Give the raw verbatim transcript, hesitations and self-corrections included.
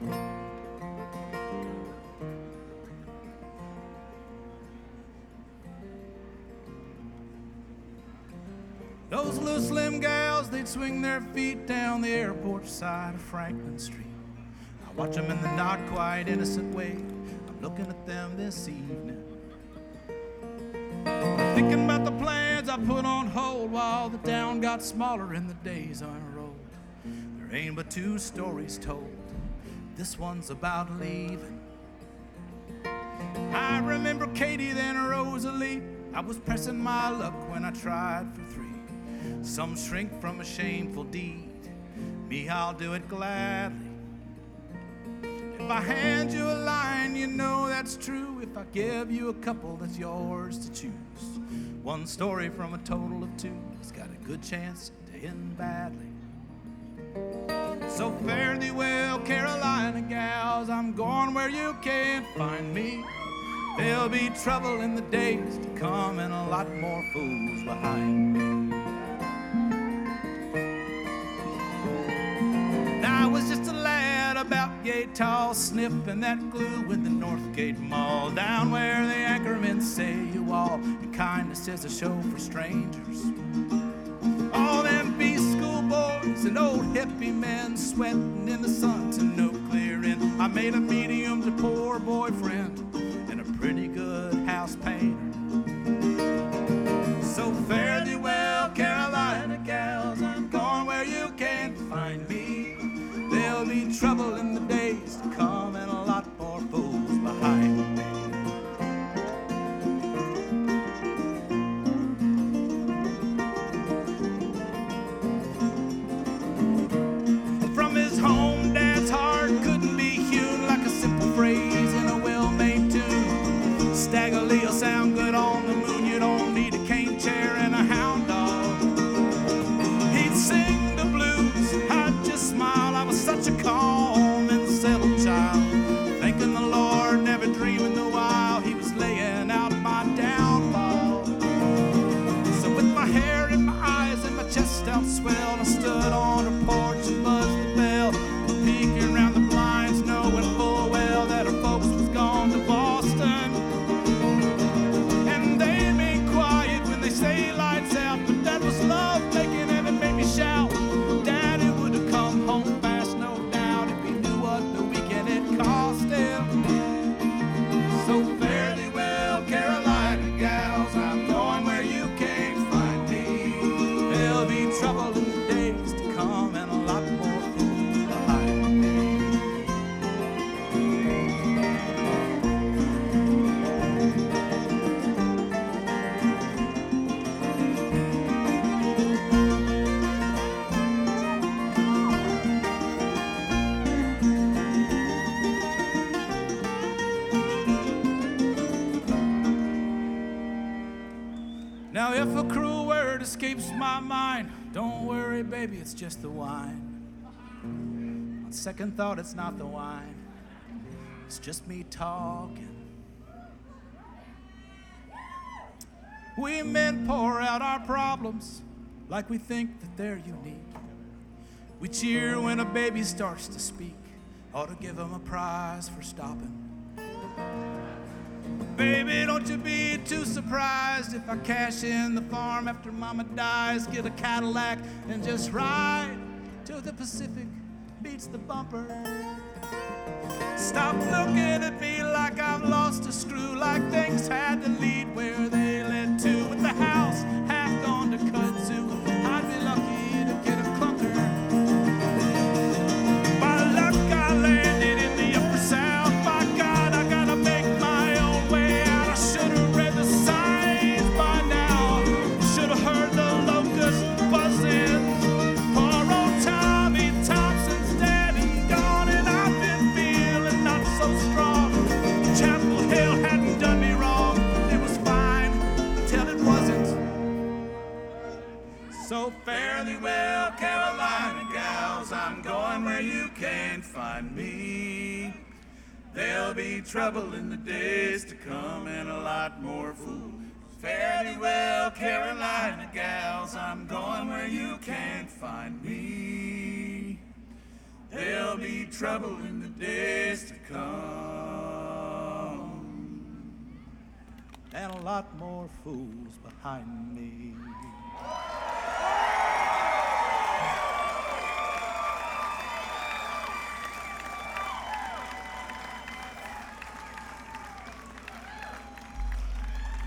Those little slim gals, they'd swing their feet down the airport side of Franklin Street. I watch them in the not quite innocent way. I'm looking at them this evening. I'm thinking about the plans I put on hold while the town got smaller and the days unrolled. There ain't but two stories told. This one's about leaving. I remember Katie, then Rosalie. I was pressing my luck when I tried for three. Some shrink from a shameful deed. Me, I'll do it gladly. If I hand you a line, you know that's true. If I give you a couple, that's yours to choose. One story from a total of two has got a good chance to end badly. So fare thee well, Carolina gals, I'm going where you can't find me. There'll be trouble in the days to come and a lot more fools behind me. I was just a lad about yay tall, sniffing that glue in the Northgate Mall, down where the anchormen say you all, your kindness is a show for strangers. All them B-school boys and old hippie men sweating in the sun to no clear end. I made a medium to poor boyfriend and a pretty good house painter. So fare thee well, Carolina gals, I'm going where you can't find me. There'll be trouble in the days to come and a lot more fools behind me. From his home, Dad's heart couldn't be hewn like a simple phrase in a well-made tune. Staggerly will sound good on the moon. You don't need a cane chair and a hound dog. He'd sing the blues, I'd just smile. I was such a calm and settled child, thanking the Lord, never dreaming the while he was laying out my downfall. So with my hair in my eyes and my chest out swelled, I stood on her porch and buzzed the bell, peeking around the blinds, knowing full well that her folks was gone to Boston. And they ain't quiet when they say lights out, but that was love making and it made me shout. Daddy would have come home fast, no doubt, if he knew what the weekend it cost him. So fare thee well, Carolina gals, I'm going where you can't find me. There'll be trouble in the days to come and a lot more fools behind me. Now if a cruel word escapes my mind, don't worry, baby, it's just the wine. On second thought, it's not the wine, it's just me talking. We men pour out our problems like we think that they're unique. We cheer when a baby starts to speak, ought to give him a prize for stopping. Baby, don't you be too surprised if I cash in the farm after mama dies, get a Cadillac and just ride till the Pacific beats the bumper. Stop looking at me like I've lost a screw, like things had to lead where they led to. With the house half gone to kudzu, I'd be lucky to get a clunker. By luck I landed in the upper south. By God, I gotta make my own way out. I should've read the signs by now. Should've heard the locusts buzzing. Poor old Tommy Thompson's dead and gone, and I've been feeling not so strong. Chapel Hill hadn't done me wrong. It was fine till it wasn't. So fare thee well, Carolina gals, I'm going where you can't find me. There'll be trouble in the days to come and a lot more fools. Fare thee well, Carolina gals, I'm going where you can't find me. There'll be trouble in the days to come, and a lot more fools behind me.